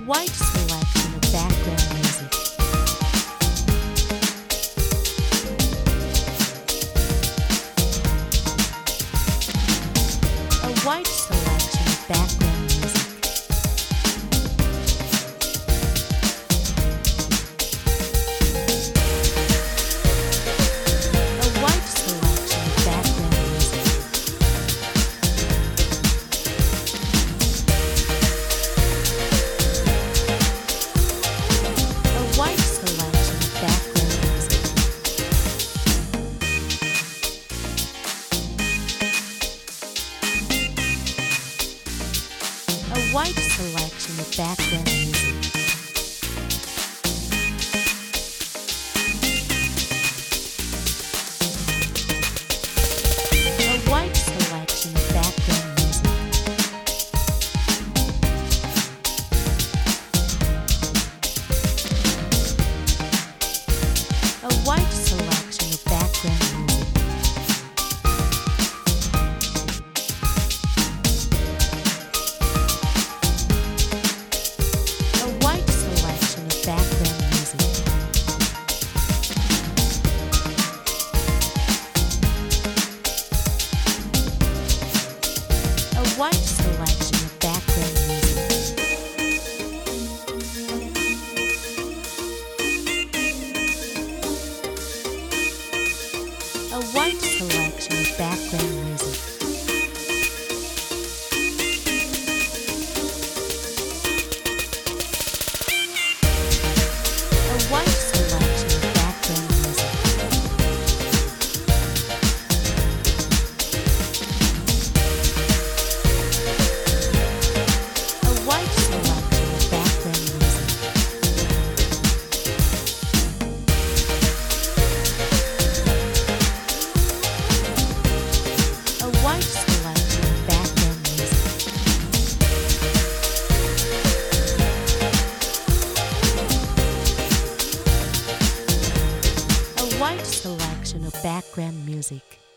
wide selection of background music. A wide selection of background music. A wide selection of background music. A wide selection of background music. A wide selection of background music. A wide selection of background music. A wide selection of background music. A wide selection of background music. A wide selection of background music. A wide selection of background music. A wide selection of background music. A wide selection of background music. A wide selection of background music. A wide selection of background music.